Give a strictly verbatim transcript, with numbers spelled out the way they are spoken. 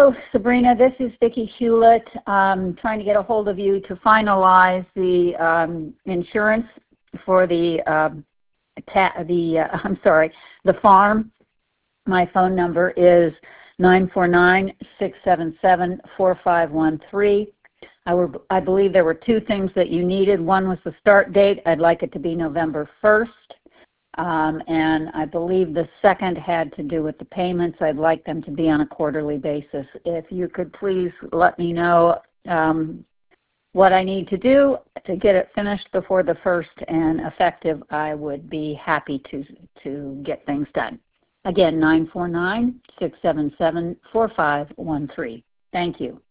Hello, Sabrina. This is Vicki Hewlett. Um, trying to get a hold of you to finalize the um, insurance for the uh, ta the uh, I'm sorry, the farm. My phone number is nine four nine, six seven seven, four five one three. I, were, I believe there were two things that you needed. One was the start date. I'd like it to be November first. Um, and I believe the second had to do with the payments. I'd like them to be on a quarterly basis. If you could please let me know um, what I need to do to get it finished before the first and effective, I would be happy to, to get things done. Again, nine four nine, six seven seven, four five one three. Thank you.